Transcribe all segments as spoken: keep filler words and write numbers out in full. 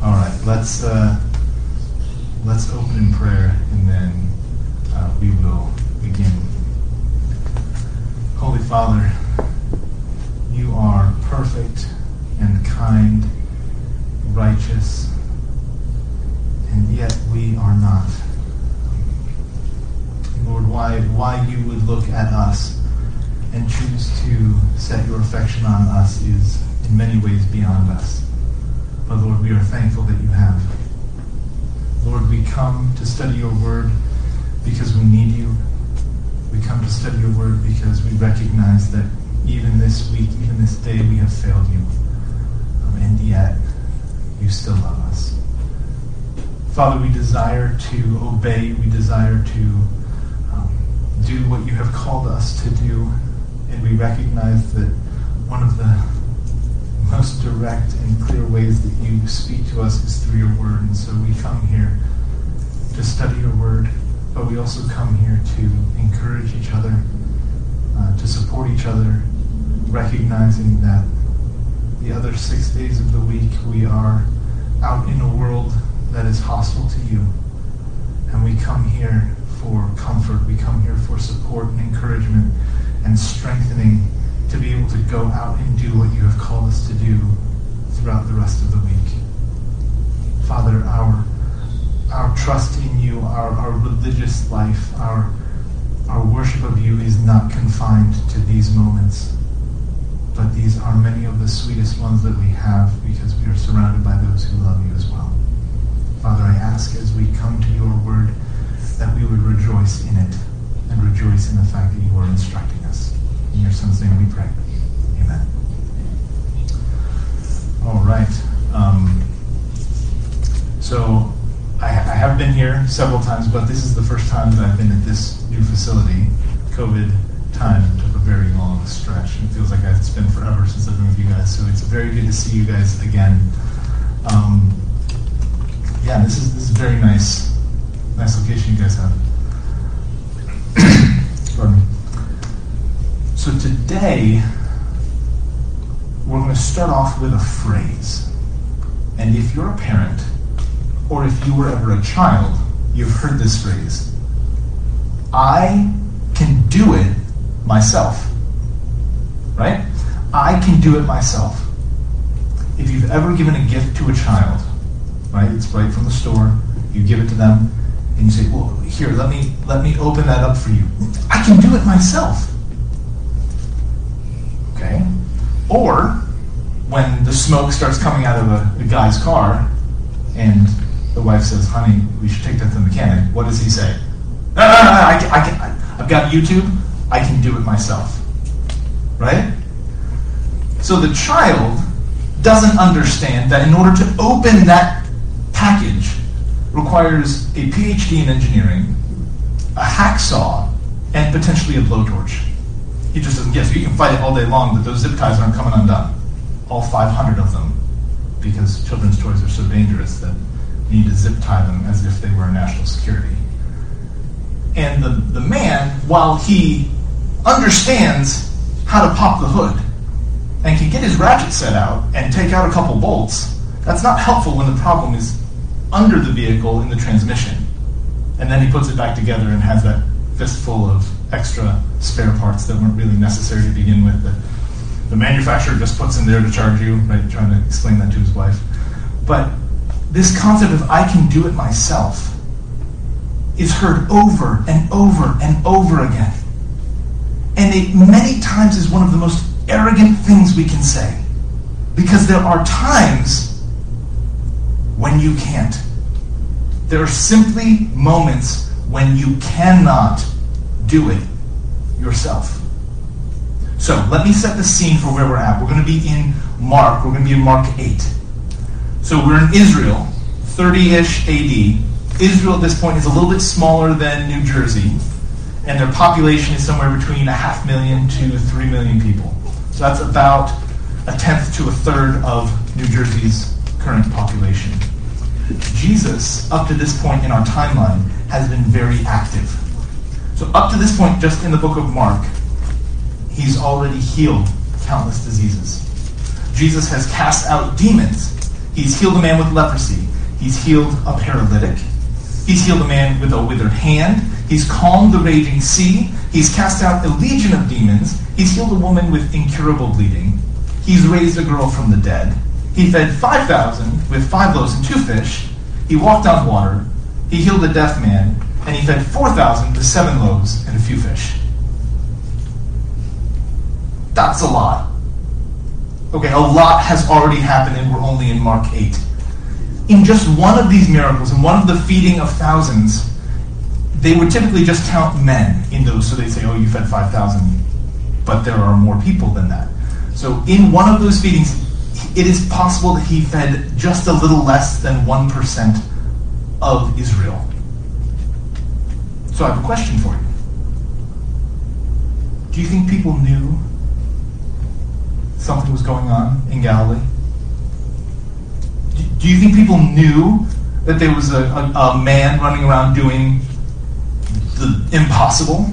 All right, let's uh, let's open in prayer, and then uh, we will begin. Holy Father, you are perfect and kind, righteous, and yet we are not. Lord, why why you would look at us and choose to set your affection on us is in many ways beyond us. But Lord, we are thankful that you have. Lord, we come to study your word because we need you. We come to study your word because we recognize that even this week, even this day, we have failed you. Um, and yet, you still love us. Father, we desire to obey. We desire to um, do what you have called us to do. And we recognize that one of the most direct and clear ways that you speak to us is through your word. And so we come here to study your word, but we also come here to encourage each other, uh, to support each other, recognizing that the other six days of the week we are out in a world that is hostile to you. And we come here for comfort. We come here for support and encouragement and strengthening to be able to go out and do what you have called us to do throughout the rest of the week. Father, our our trust in you, our, our religious life, our our worship of you is not confined to these moments, but these are many of the sweetest ones that we have because we are surrounded by those who love you as well. Father, I ask as we come to your word that we would rejoice in it and rejoice in the fact that you are instructing us. In your son's name we pray. Amen. All right. Um, so I, I have been here several times, but this is the first time that I've been at this new facility. COVID time took a very long stretch. It feels like it's been forever since I've been with you guys. So it's very good to see you guys again. Um, yeah, this is this is a very nice, nice location you guys have. Pardon me. So today, we're going to start off with a phrase. And if you're a parent, or if you were ever a child, you've heard this phrase. I can do it myself. Right? I can do it myself. If you've ever given a gift to a child, right? It's right from the store. You give it to them, and you say, well, here, let me let me open that up for you. I can do it myself. Okay? Or when the smoke starts coming out of a, a guy's car and the wife says, honey, we should take that to the mechanic, what does he say? No, no, no, no I, I can, I, I've got YouTube, I can do it myself. Right? So the child doesn't understand that in order to open that package requires a P H D in engineering, a hacksaw, and potentially a blowtorch. He just doesn't get it. So you can fight it all day long, but those zip ties aren't coming undone. All five hundred of them, because children's toys are so dangerous that you need to zip tie them as if they were national security. And the, the man, while he understands how to pop the hood and can get his ratchet set out and take out a couple bolts, that's not helpful when the problem is under the vehicle in the transmission. And then he puts it back together and has that fistful of extra spare parts that weren't really necessary to begin with, that the manufacturer just puts in there to charge you, right? Trying to explain that to his wife. But this concept of I can do it myself is heard over and over and over again. And it many times is one of the most arrogant things we can say. Because there are times when you can't. There are simply moments when you cannot do it yourself. So let me set the scene for where we're at. We're going to be in Mark. We're going to be in Mark eight. So we're in Israel, thirty-ish A D. Israel at this point is a little bit smaller than New Jersey, and their population is somewhere between a half million to three million people. So that's about a tenth to a third of New Jersey's current population. Jesus, up to this point in our timeline, has been very active. So up to this point, just in the book of Mark, he's already healed countless diseases. Jesus has cast out demons. He's healed a man with leprosy. He's healed a paralytic. He's healed a man with a withered hand. He's calmed the raging sea. He's cast out a legion of demons. He's healed a woman with incurable bleeding. He's raised a girl from the dead. He fed five thousand with five loaves and two fish. He walked on water. He healed a deaf man. And he fed four thousand with seven loaves and a few fish. That's a lot. Okay, a lot has already happened and we're only in Mark eight. In just one of these miracles, in one of the feeding of thousands, they would typically just count men in those. So they'd say, oh, you fed five thousand, but there are more people than that. So in one of those feedings, it is possible that he fed just a little less than one percent of Israel. So I have a question for you. Do you think people knew something was going on in Galilee? Do you think people knew that there was a, a, a man running around doing the impossible?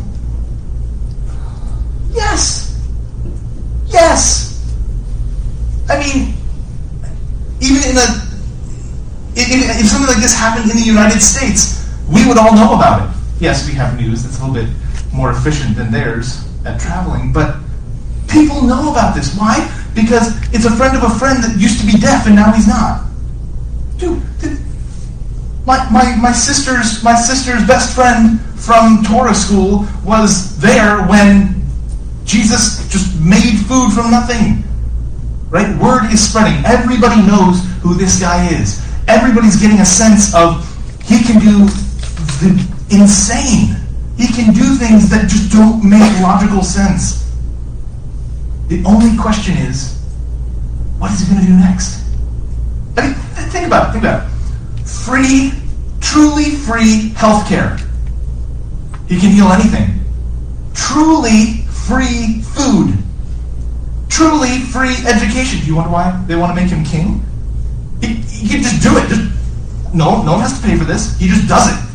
Yes. Yes. I mean, even in a if, if something like this happened in the United States, we would all know about it. Yes, we have news that's a little bit more efficient than theirs at traveling, but people know about this. Why? Because it's a friend of a friend that used to be deaf and now he's not. Dude, dude my, my, my sister's my sister's best friend from Torah school was there when Jesus just made food from nothing. Right? Word is spreading. Everybody knows who this guy is. Everybody's getting a sense of he can do the insane. He can do things that just don't make logical sense. The only question is, what is he going to do next? I mean, think about it. Think about it. Free, truly free healthcare. He can heal anything. Truly free food. Truly free education. Do you wonder why they want to make him king? He, he can just do it. Just, no, no one has to pay for this. He just does it.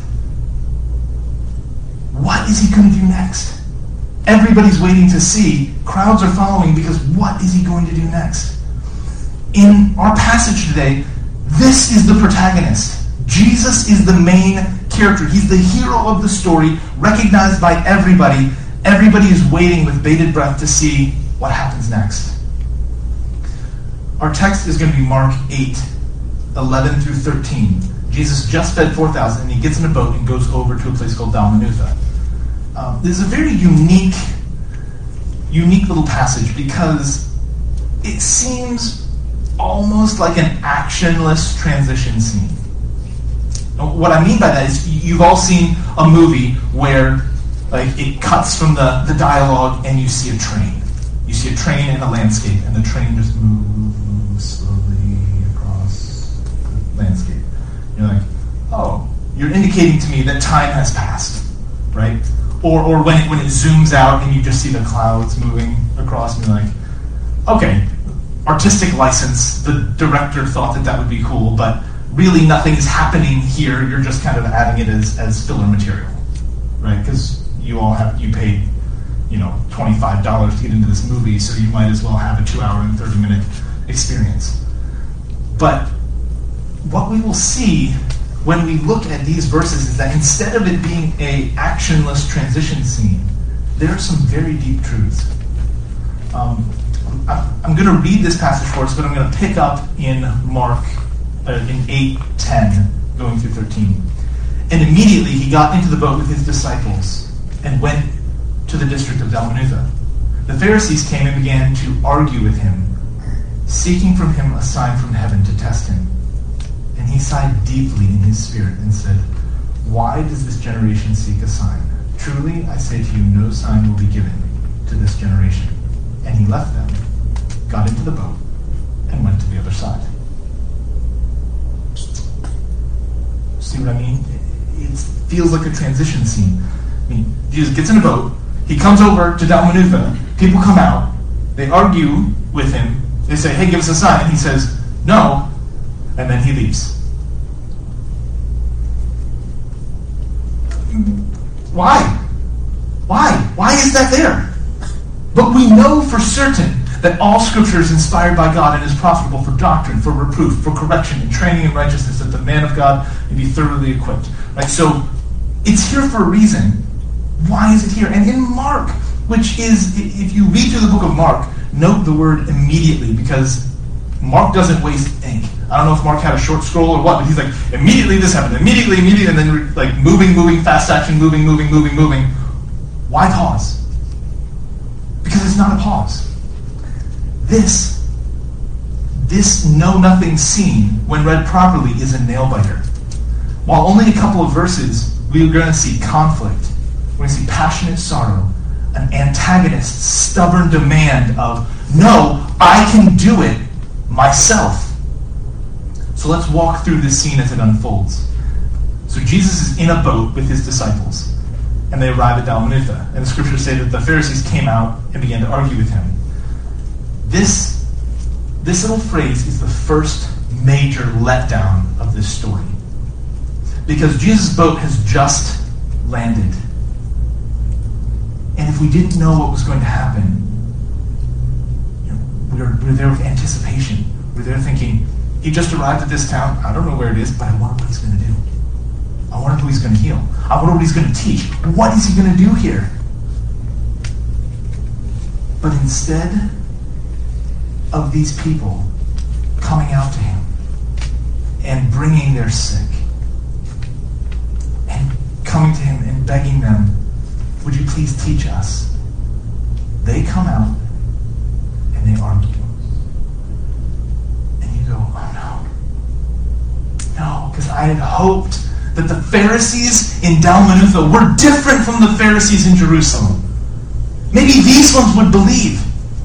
What is he going to do next? Everybody's waiting to see. Crowds are following because what is he going to do next? In our passage today, this is the protagonist. Jesus is the main character. He's the hero of the story, recognized by everybody. Everybody is waiting with bated breath to see what happens next. Our text is going to be Mark eight, eleven through thirteen. Jesus just fed four thousand, and he gets in a boat and goes over to a place called Dalmanutha. Um, this is a very unique, unique little passage because it seems almost like an actionless transition scene. Now, what I mean by that is you've all seen a movie where like it cuts from the, the dialogue and you see a train. You see a train in a landscape, and the train just moves slowly across the landscape. You're like, oh, you're indicating to me that time has passed, right? Or or when it, when it zooms out and you just see the clouds moving across, and you're like, okay, artistic license. The director thought that that would be cool, but really nothing is happening here. You're just kind of adding it as, as filler material, right? Because you all have you paid, you know, twenty-five dollars to get into this movie, so you might as well have a two hour and thirty minute experience. But what we will see when we look at these verses is that instead of it being a actionless transition scene, there are some very deep truths. Um, I'm going to read this passage for us, but I'm going to pick up in Mark, uh, in eight ten, going through thirteen. And immediately he got into the boat with his disciples and went to the district of Dalmanutha. The Pharisees came and began to argue with him, seeking from him a sign from heaven to test him. And he sighed deeply in his spirit and said, "Why does this generation seek a sign? Truly, I say to you, no sign will be given to this generation." And he left them, got into the boat, and went to the other side. See what I mean? It feels like a transition scene. I mean, Jesus gets in a boat, he comes over to Dalmanutha, people come out, they argue with him, they say, "Hey, give us a sign," and he says, "No," and then he leaves. Why? Why? Why is that there? But we know for certain that all Scripture is inspired by God and is profitable for doctrine, for reproof, for correction, and training in righteousness, that the man of God may be thoroughly equipped. Right? So it's here for a reason. Why is it here? And in Mark, which is, if you read through the book of Mark, note the word immediately, because Mark doesn't waste ink. I don't know if Mark had a short scroll or what, but he's like, immediately this happened, immediately, immediately, and then like moving, moving, fast action, moving, moving, moving, moving. Why pause? Because it's not a pause. This, this know-nothing scene, when read properly, is a nail-biter. While only a couple of verses, we're going to see conflict. We're going to see passionate sorrow, an antagonist, stubborn demand of, no, I can do it myself. So let's walk through this scene as it unfolds. So Jesus is in a boat with his disciples, and they arrive at Dalmanutha. And the scriptures say that the Pharisees came out and began to argue with him. This, this little phrase is the first major letdown of this story. Because Jesus' boat has just landed. And if we didn't know what was going to happen, you know, we were, we were there with anticipation. We were there thinking, he just arrived at this town. I don't know where it is, but I wonder what he's going to do. I wonder who he's going to heal. I wonder what he's going to teach. What is he going to do here? But instead of these people coming out to him and bringing their sick and coming to him and begging them, would you please teach us? They come out and they argue. And you go, oh no. No, because I had hoped that the Pharisees in Dalmanutha were different from the Pharisees in Jerusalem. Maybe these ones would believe.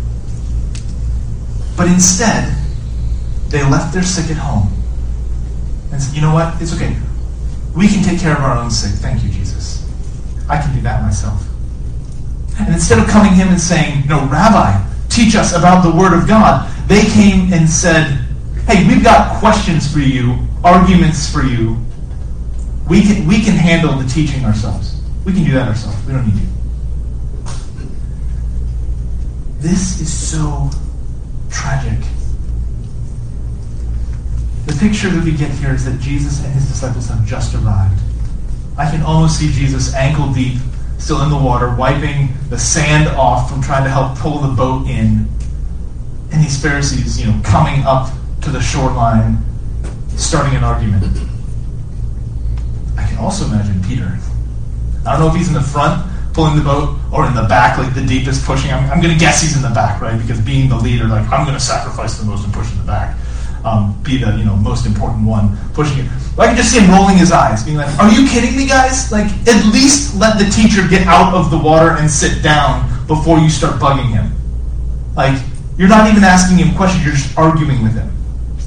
But instead, they left their sick at home and said, you know what? It's okay. We can take care of our own sick. Thank you, Jesus. I can do that myself. And instead of coming to him and saying, no, Rabbi, teach us about the Word of God, they came and said, hey, we've got questions for you, arguments for you. We can, we can handle the teaching ourselves. We can do that ourselves. We don't need you. This is so tragic. The picture that we get here is that Jesus and his disciples have just arrived. I can almost see Jesus ankle deep, still in the water, wiping the sand off from trying to help pull the boat in. And these Pharisees, you know, coming up to the shoreline, starting an argument. I can also imagine Peter. I don't know if he's in the front, pulling the boat, or in the back, like the deepest pushing. I'm, I'm going to guess he's in the back, right? Because being the leader, like, I'm going to sacrifice the most and push in the back. Um, be the, you know, most important one pushing it. But I can just see him rolling his eyes, being like, are you kidding me, guys? Like, at least let the teacher get out of the water and sit down before you start bugging him. Like, you're not even asking him questions, you're just arguing with him.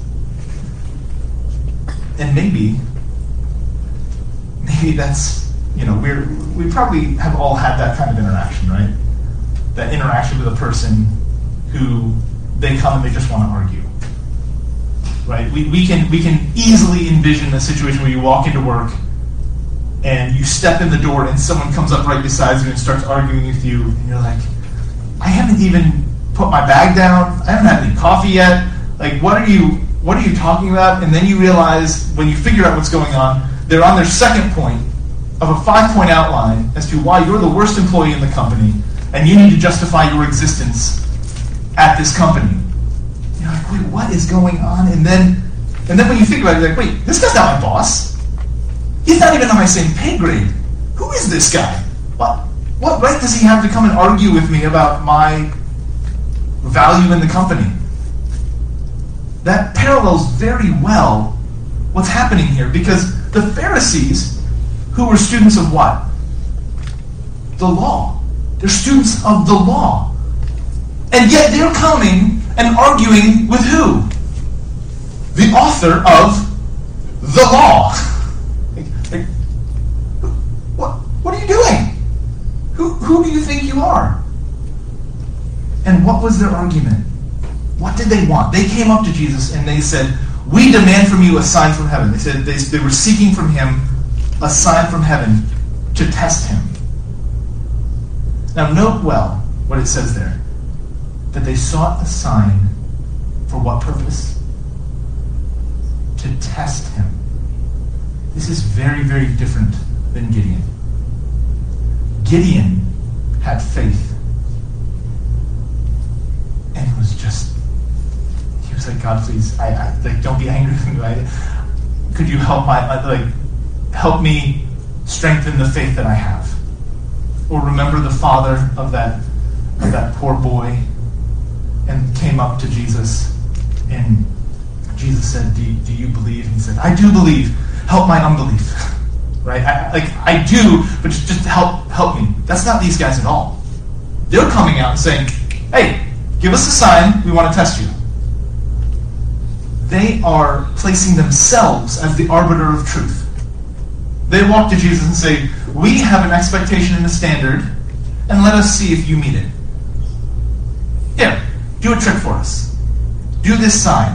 And maybe, maybe that's, you know, we're, we probably have all had that kind of interaction, right? That interaction with a person who they come and they just want to argue. Right? We, we can we can easily envision a situation where you walk into work and you step in the door and someone comes up right beside you and starts arguing with you, and you're like, I haven't even put my bag down, I haven't had any coffee yet. Like, what are you what are you talking about? And then you realize, when you figure out what's going on, they're on their second point of a five-point outline as to why you're the worst employee in the company and you need to justify your existence at this company. You're like, wait, what is going on? And then and then when you think about it, you're like, wait, this guy's not my boss. He's not even on my same pay grade. Who is this guy? What, what right does he have to come and argue with me about my value in the company? That parallels very well what's happening here, because the Pharisees, who were students of what? The law. They're students of the law. And yet they're coming and arguing with who? The author of the law. like, like, what, what are you doing? Who, who do you think you are? And what was their argument? What did they want? They came up to Jesus and they said, we demand from you a sign from heaven. They said they, they were seeking from him a sign from heaven to test him. Now note well what it says there. that they sought a sign for what purpose? To test him. This is very, very different than Gideon. Gideon had faith. And it was just, he was like, God, please, I, I like, don't be angry with me. Right? Could you help my, like, help me strengthen the faith that I have? Or remember the father of that, of that poor boy, and came up to Jesus, and Jesus said, do, do you believe? And he said, I do believe. Help my unbelief. Right? I, like, I do, but just, just help help me. That's not these guys at all. They're coming out and saying, hey, give us a sign, we want to test you. They are placing themselves as the arbiter of truth. They walk to Jesus and say, we have an expectation and a standard, and let us see if you meet it. Here, do a trick for us. Do this sign.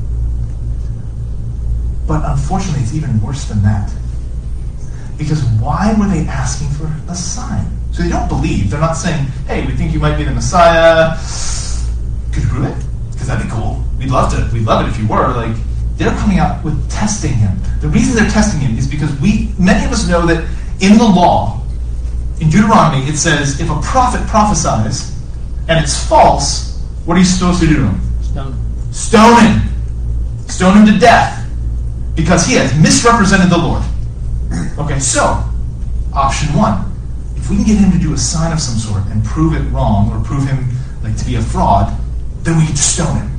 But unfortunately, it's even worse than that. Because why were they asking for a sign? So they don't believe. They're not saying, hey, we think you might be the Messiah. Could you prove it? Because that'd be cool. We'd love to. We'd love it if you were. Like, they're coming out with testing him. The reason they're testing him is because we, many of us know that in the law, in Deuteronomy, it says, if a prophet prophesies and it's false, what are you supposed to do to him? Stone. Stone him. Stone him to death. Because he has misrepresented the Lord. Okay, so, option one. If we can get him to do a sign of some sort and prove it wrong, or prove him like to be a fraud, then we can just stone him.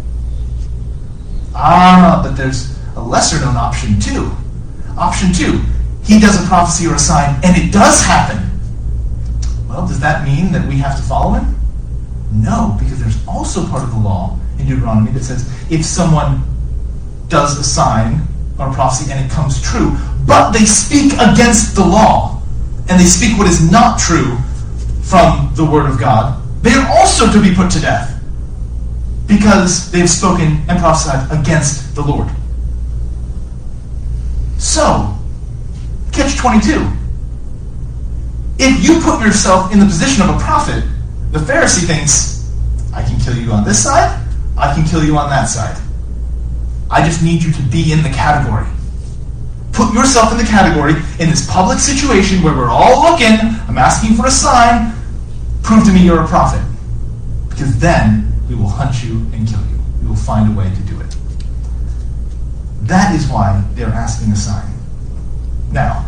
Ah, but there's a lesser known option two. Option two. He does a prophecy or a sign, and it does happen. Well, does that mean that we have to follow him? No, because there's also part of the law in Deuteronomy that says if someone does a sign or a prophecy and it comes true, but they speak against the law, and they speak what is not true from the Word of God, they are also to be put to death because they have spoken and prophesied against the Lord. So, catch twenty-two. If you put yourself in the position of a prophet, the Pharisee thinks, I can kill you on this side, I can kill you on that side. I just need you to be in the category. Put yourself in the category in this public situation where we're all looking, I'm asking for a sign, prove to me you're a prophet. Because then we will hunt you and kill you. We will find a way to do it. That is why they're asking a sign. Now,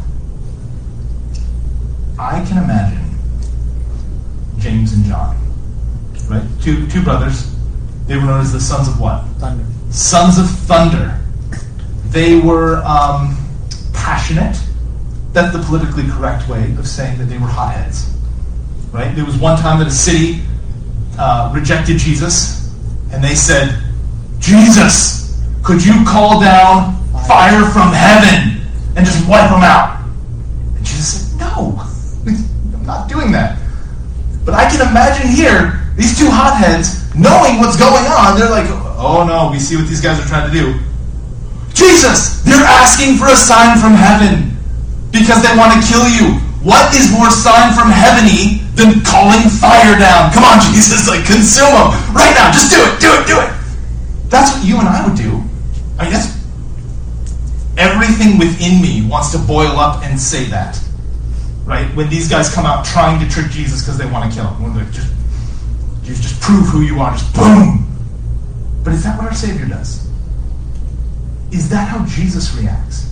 I can imagine James and John, right? Two two brothers. They were known as the sons of what? Thunder. Sons of thunder. They were um, passionate. That's the politically correct way of saying that they were hotheads. Right? There was one time that a city uh, rejected Jesus, and they said, Jesus, could you call down fire from heaven and just wipe them out? And Jesus said, no, I'm not doing that. But I can imagine here, these two hotheads, knowing what's going on, they're like, oh no, we see what these guys are trying to do. Jesus, they're asking for a sign from heaven because they want to kill you. What is more sign from heaven-y than calling fire down? Come on, Jesus, like consume them right now. Just do it, do it, do it. That's what you and I would do. I mean, that's everything within me wants to boil up and say that. Right? When these guys come out trying to trick Jesus because they want to kill him. When they're just, you just prove who you are, just boom. But is that what our Savior does? Is that how Jesus reacts?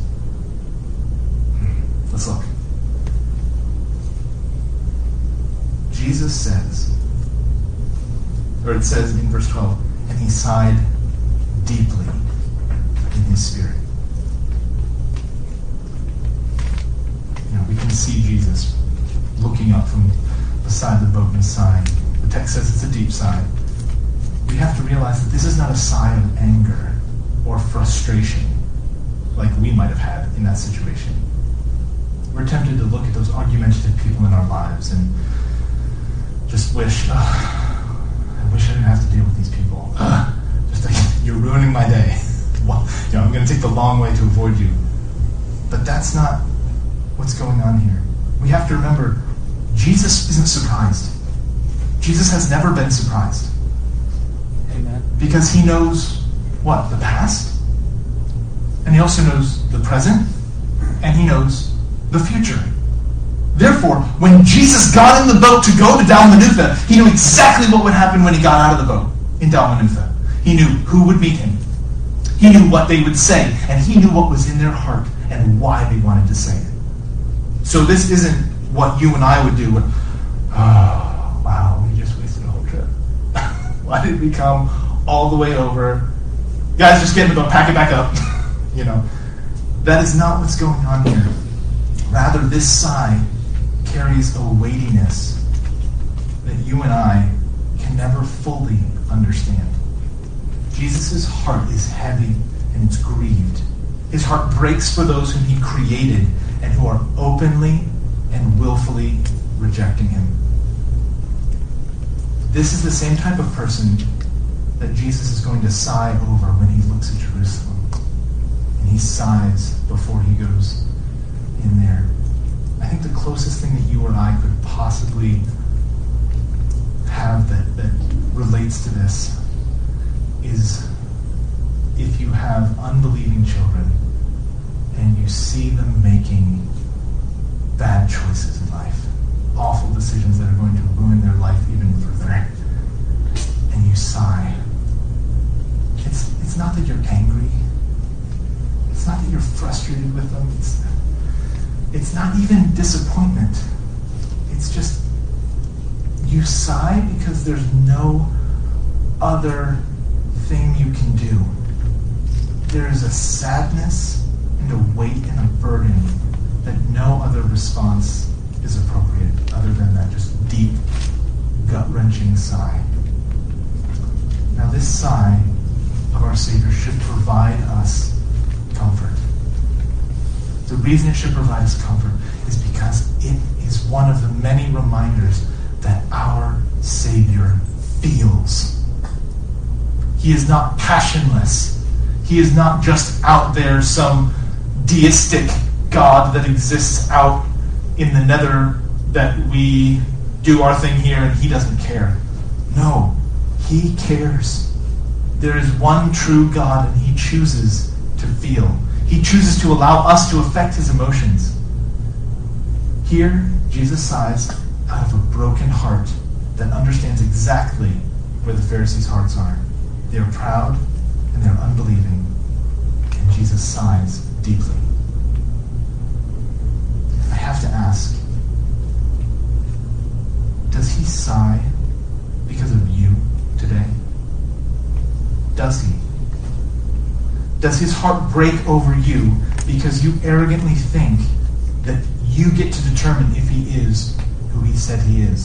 Let's look. Jesus says, or it says in verse twelve, and he sighed deeply in his spirit. You know, we can see Jesus looking up from beside the boat and sighing. The text says it's a deep sigh. We have to realize that this is not a sigh of anger or frustration like we might have had in that situation. We're tempted to look at those argumentative people in our lives and just wish, oh, I wish I didn't have to deal with these people. Uh, just like, you're ruining my day. Well, you know, I'm going to take the long way to avoid you. But that's not what's going on here. We have to remember, Jesus isn't surprised. Jesus has never been surprised. Amen. Because he knows what? The past? And he also knows the present? And he knows the future. Therefore, when Jesus got in the boat to go to Dalmanutha, he knew exactly what would happen when he got out of the boat in Dalmanutha. He knew who would meet him. He knew what they would say. And he knew what was in their heart and why they wanted to say it. So this isn't what you and I would do. With, oh, wow, we just wasted a whole trip. Why did we come all the way over? Guys, just get in the boat, pack it back up. You know, that is not what's going on here. Rather, this sigh carries a weightiness that you and I can never fully understand. Jesus' heart is heavy and it's grieved. His heart breaks for those whom he created and who are openly and willfully rejecting him. This is the same type of person that Jesus is going to sigh over when he looks at Jerusalem. And he sighs before he goes in there. I think the closest thing that you or I could possibly have that, that relates to this is if you have unbelieving children and you see them making bad choices in life, awful decisions that are going to ruin their life even further, and you sigh. It's, it's not that you're angry. It's not that you're frustrated with them. It's, it's not even disappointment. It's just you sigh because there's no other thing you can do. There is a sadness and a weight and a burden that no other response is appropriate other than that just deep, gut-wrenching sigh. Now this sigh of our Savior should provide us comfort. The reason it should provide us comfort is because it is one of the many reminders that our Savior feels. He is not passionless. He is not just out there some deistic God that exists out in the nether that we do our thing here and he doesn't care. No, he cares. There is one true God and he chooses to feel. He chooses to allow us to affect his emotions. Here, Jesus sighs out of a broken heart that understands exactly where the Pharisees' hearts are. They are proud and they're unbelieving. And Jesus sighs deeply. I have to ask, does he sigh because of you today? Does he? Does his heart break over you because you arrogantly think that you get to determine if he is who he said he is?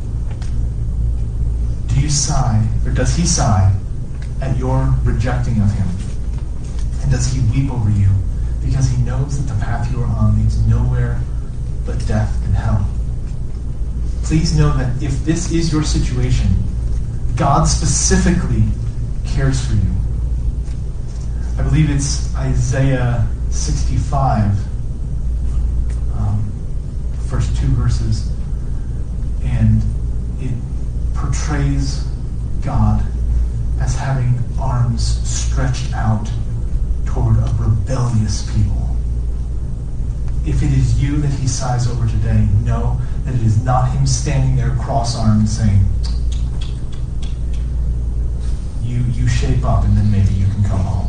Do you sigh, or does he sigh at your rejecting of him? And does he weep over you because he knows that the path you are on leads nowhere but death and hell? Please know that if this is your situation, God specifically cares for you. I believe it's Isaiah sixty-five, um, first two verses, and it portrays God as having arms stretched out toward a rebellious people. If it is you that he sighs over today, know that it is not him standing there cross-armed saying, you, you shape up and then maybe you can come home.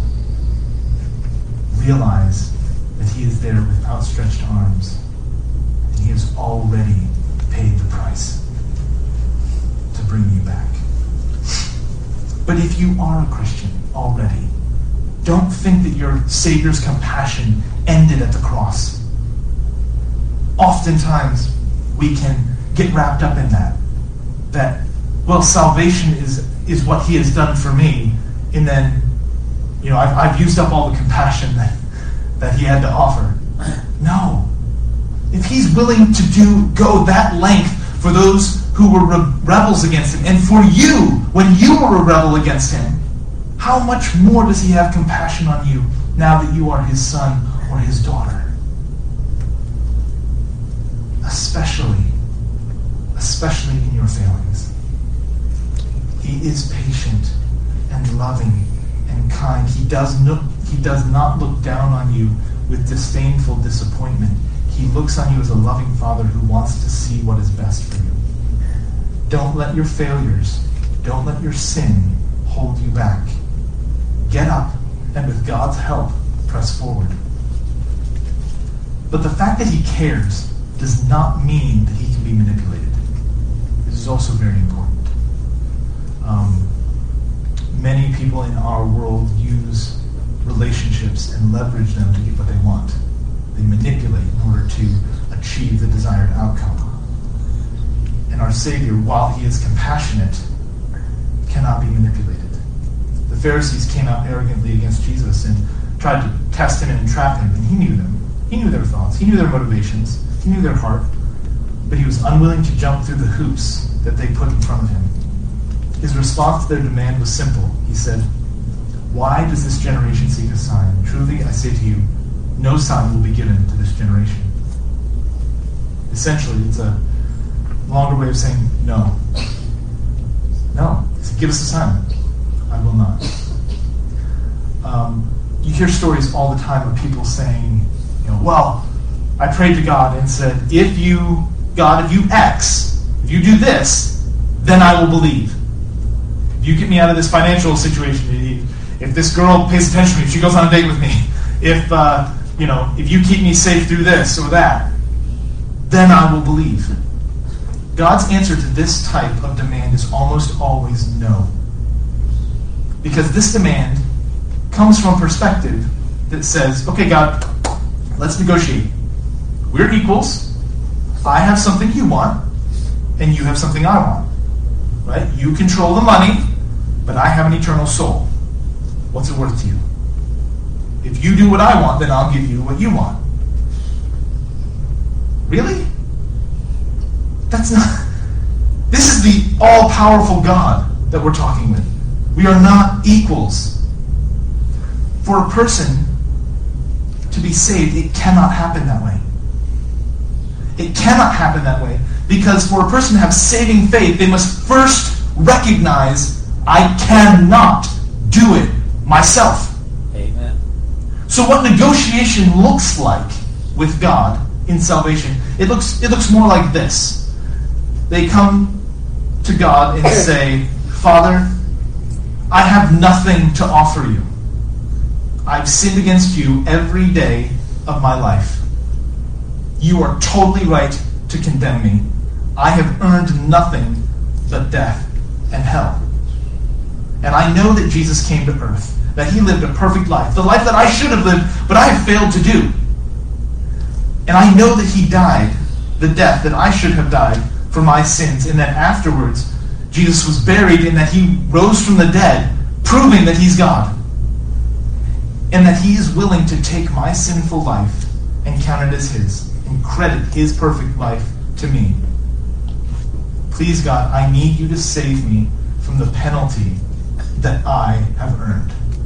Realize that he is there with outstretched arms and he has already paid the price to bring you back. But if you are a Christian already, don't think that your Savior's compassion ended at the cross. Oftentimes, we can get wrapped up in that. That, well, salvation is, is what he has done for me, and then, you know, I've, I've used up all the compassion that, that he had to offer. No. If he's willing to do go that length for those who were re- rebels against him, and for you, when you were a rebel against him, how much more does he have compassion on you now that you are his son or his daughter? Especially, especially in your failings. He is patient and loving and kind. He does no, he does not look down on you with disdainful disappointment. He looks on you as a loving Father who wants to see what is best for you. Don't let your failures, don't let your sin hold you back. Get up, and with God's help, press forward. But the fact that he cares does not mean that he can be manipulated. This is also very important. Um, many people in our world use relationships and leverage them to get what they want. They manipulate in order to achieve the desired outcome. And our Savior, while he is compassionate, cannot be manipulated. The Pharisees came out arrogantly against Jesus and tried to test him and entrap him, and he knew them. He knew their thoughts. He knew their motivations. He knew their heart. But he was unwilling to jump through the hoops that they put in front of him. His response to their demand was simple. He said, "Why does this generation seek a sign? Truly, I say to you, no sign will be given to this generation." Essentially, it's a longer way of saying no. No. He said, "Give us a sign." I will not. Um, you hear stories all the time of people saying, you know, well, I prayed to God and said, if you, God, if you X, if you do this, then I will believe. If you get me out of this financial situation, if this girl pays attention to me, if she goes on a date with me, if, uh, you know, if you keep me safe through this or that, then I will believe. God's answer to this type of demand is almost always no. Because this demand comes from a perspective that says, okay, God, let's negotiate. We're equals. I have something you want, and you have something I want. Right? You control the money, but I have an eternal soul. What's it worth to you? If you do what I want, then I'll give you what you want. Really? That's not... This is the all-powerful God that we're talking with. We are not equals. For a person to be saved, it cannot happen that way. It cannot happen that way. Because for a person to have saving faith, they must first recognize, I cannot do it myself. Amen. So what negotiation looks like with God in salvation, it looks it looks more like this. They come to God and say, Father, I have nothing to offer you. I've sinned against you every day of my life. You are totally right to condemn me. I have earned nothing but death and hell. And I know that Jesus came to earth, that he lived a perfect life, the life that I should have lived, but I have failed to do. And I know that he died the death that I should have died for my sins, and that afterwards Jesus was buried and that he rose from the dead, proving that he's God. And that he is willing to take my sinful life and count it as his, and credit his perfect life to me. Please, God, I need you to save me from the penalty that I have earned.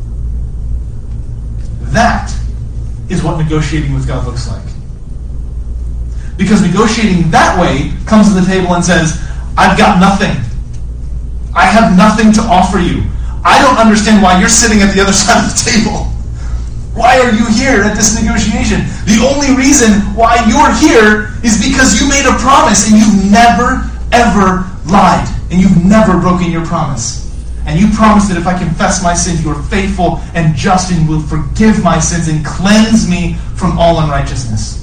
That is what negotiating with God looks like. Because negotiating that way comes to the table and says, I've got nothing. I have nothing to offer you. I don't understand why you're sitting at the other side of the table. Why are you here at this negotiation? The only reason why you're here is because you made a promise and you've never, ever lied. And you've never broken your promise. And you promised that if I confess my sins, you are faithful and just and will forgive my sins and cleanse me from all unrighteousness.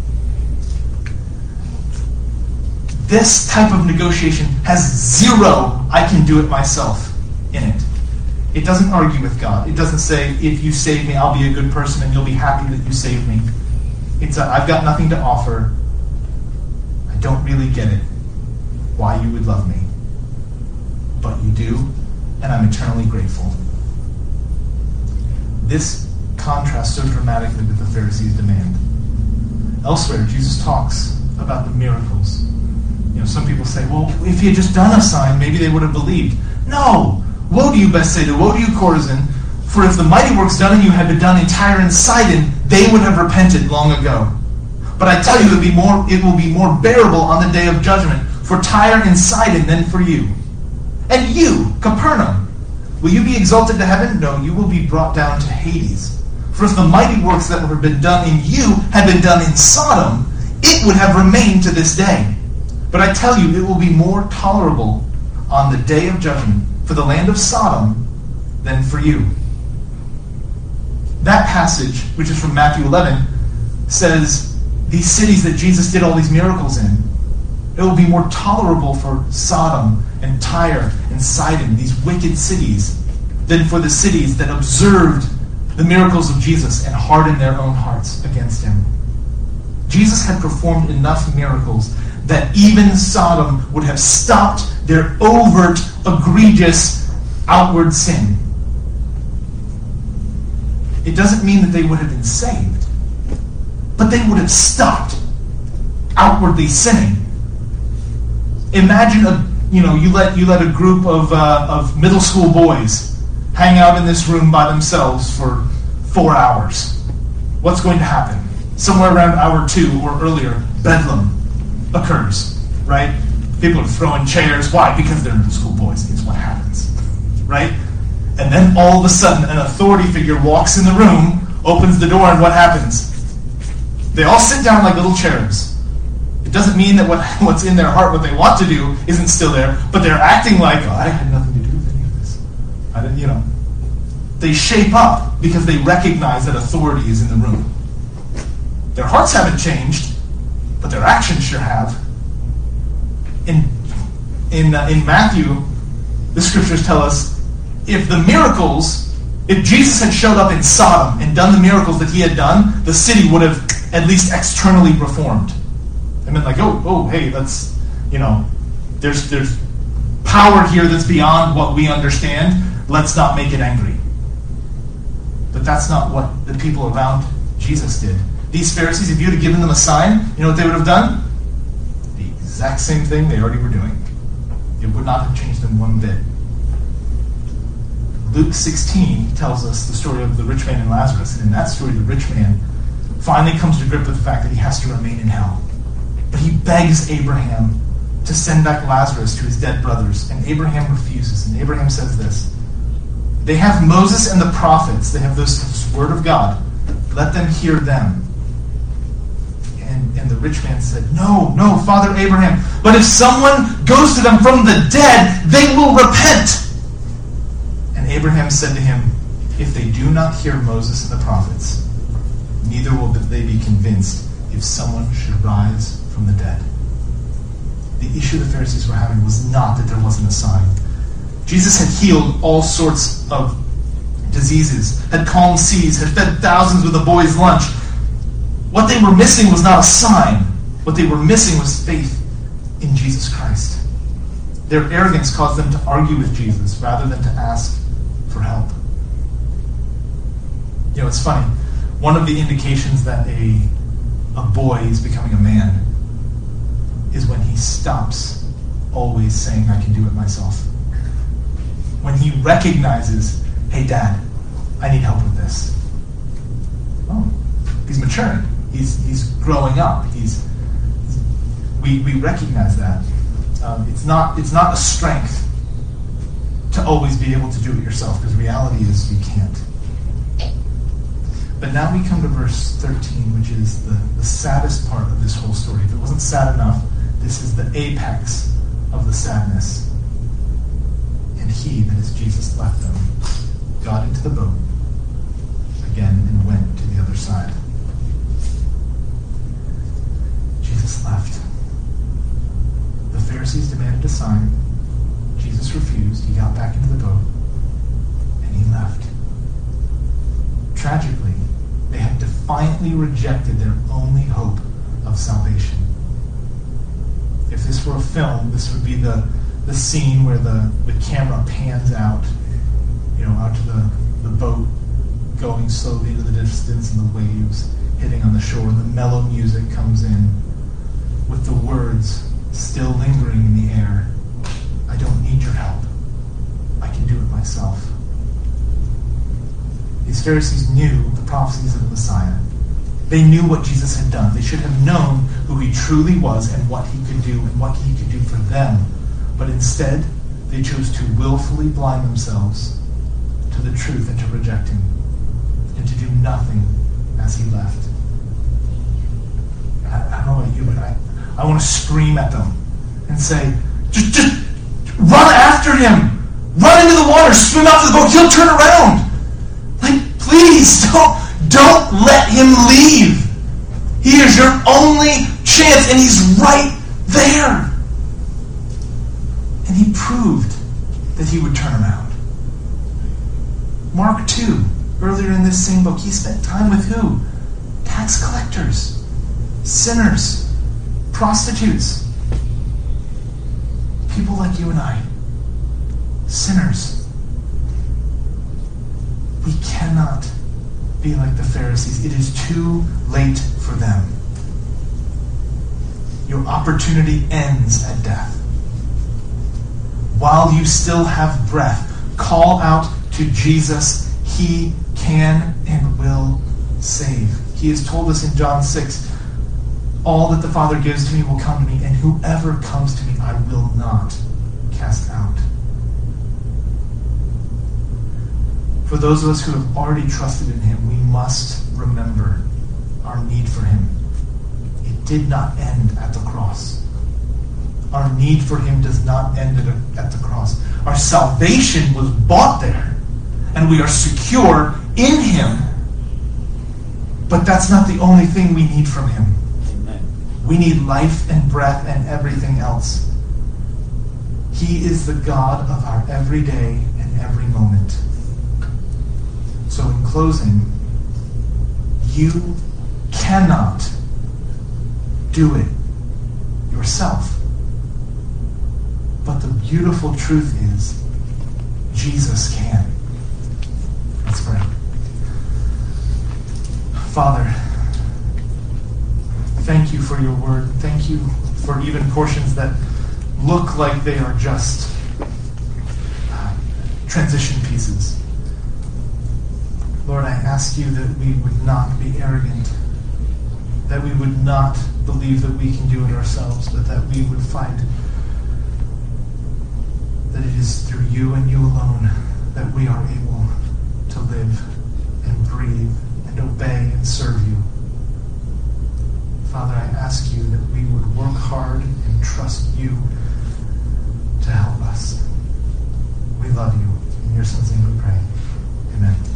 This type of negotiation has zero I can do it myself in it. It doesn't argue with God. It doesn't say, if you save me, I'll be a good person and you'll be happy that you saved me. It's a, I've got nothing to offer. I don't really get it. Why you would love me. But you do, and I'm eternally grateful. This contrasts so dramatically with the Pharisees' demand. Elsewhere, Jesus talks about the miracles. You know, some people say, well, if he had just done a sign, maybe they would have believed. No! Woe to you, Bethsaida, woe to you, Chorazin, for if the mighty works done in you had been done in Tyre and Sidon, they would have repented long ago. But I tell you, it will be more, it will be more bearable on the day of judgment for Tyre and Sidon than for you. And you, Capernaum, Will you be exalted to heaven? No, you will be brought down to Hades. For if the mighty works that have been done in you had been done in Sodom, it would have remained to this day. But I tell you, it will be more tolerable on the day of judgment for the land of Sodom than for you. That passage, which is from Matthew eleven, says these cities that Jesus did all these miracles in, it will be more tolerable for Sodom and Tyre and Sidon, these wicked cities, than for the cities that observed the miracles of Jesus and hardened their own hearts against him. Jesus had performed enough miracles that even Sodom would have stopped their overt, egregious, outward sin. It doesn't mean that they would have been saved, but they would have stopped outwardly sinning. Imagine a you know you let you let a group of uh, of middle school boys hang out in this room by themselves for four hours. What's going to happen? Somewhere around hour two or earlier, bedlam occurs, right? People are throwing chairs. Why? Because they're middle school boys. It's what happens, right? And then all of a sudden, an authority figure walks in the room, opens the door, and what happens? They all sit down like little cherubs. It doesn't mean that what, what's in their heart, what they want to do, isn't still there, but they're acting like, oh, I had nothing to do with any of this. I didn't, you know. They shape up because they recognize that authority is in the room. Their hearts haven't changed, but their actions sure have. In in uh, in Matthew, the scriptures tell us if the miracles, if Jesus had showed up in Sodom and done the miracles that he had done, the city would have at least externally reformed. I mean, like, oh, oh, hey, that's, you know, there's there's power here that's beyond what we understand. Let's not make it angry. But that's not what the people around Jesus did. These Pharisees, if you would have given them a sign, you know what they would have done? The exact same thing they already were doing. It would not have changed them one bit. Luke sixteen tells us the story of the rich man and Lazarus. And in that story, the rich man finally comes to grip with the fact that he has to remain in hell. But he begs Abraham to send back Lazarus to his dead brothers. And Abraham refuses. And Abraham says this: they have Moses and the prophets. They have this, this word of God. Let them hear them. And, and the rich man said, no, no, Father Abraham. But if someone goes to them from the dead, they will repent. And Abraham said to him, if they do not hear Moses and the prophets, neither will they be convinced if someone should rise from the dead. The issue the Pharisees were having was not that there wasn't a sign. Jesus had healed all sorts of diseases, had calmed seas, had fed thousands with a boy's lunch. What they were missing was not a sign. What they were missing was faith in Jesus Christ. Their arrogance caused them to argue with Jesus rather than to ask for help. You know, it's funny. One of the indications that a, a boy is becoming a man is when he stops always saying, I can do it myself. When he recognizes, hey, Dad, I need help with this. Oh, he's maturing. He's he's growing up. He's we we recognize that. Um, it's not it's not a strength to always be able to do it yourself, because reality is you can't. But now we come to verse thirteen, which is the, the saddest part of this whole story. If it wasn't sad enough, this is the apex of the sadness. And he, that is Jesus, left them, got into the boat again, and went to the other side. Jesus left. The Pharisees demanded a sign. Jesus refused. He got back into the boat, and he left. Tragically, they had defiantly rejected their only hope of salvation. If this were a film, this would be the, the scene where the, the camera pans out, you know, out to the, the boat going slowly into the distance and the waves hitting on the shore, and the mellow music comes in with the words still lingering in the air. I don't need your help. I can do it myself. These Pharisees knew the prophecies of the Messiah. They knew what Jesus had done. They should have known who he truly was and what he could do and what he could do for them. But instead, they chose to willfully blind themselves to the truth and to reject him and to do nothing as he left. I, I don't know about you, but I, I want to scream at them and say, just, just run after him. Run into the water. Swim out to the boat. He'll turn around. Like, please, don't, don't let him leave. He is your only chance, and he's right there. And he proved that he would turn around. Mark two, earlier in this same book, he spent time with who? Tax collectors, sinners, prostitutes, people like you and I, sinners. We cannot be like the Pharisees. It is too late for them. Your opportunity ends at death. While you still have breath, call out to Jesus. He can and will save. He has told us in John six, all that the Father gives to me will come to me, and whoever comes to me I will not cast out. For those of us who have already trusted in him, we must remember our need for him. It did not end at the cross. Our need for him does not end at, a, at the cross. Our salvation was bought there, and we are secure in him. But that's not the only thing we need from him. Amen. We need life and breath and everything else. He is the God of our everyday and every moment. So in closing, you cannot do it yourself. But the beautiful truth is, Jesus can. Let's pray. Father, thank you for your word. Thank you for even portions that look like they are just uh, transition pieces. Lord, I ask you that we would not be arrogant, that we would not believe that we can do it ourselves, but that we would find that it is through you and you alone that we are able to live and breathe and obey and serve you. Father, I ask you that we would work hard and trust you to help us. We love you. In your son's name we pray. Amen.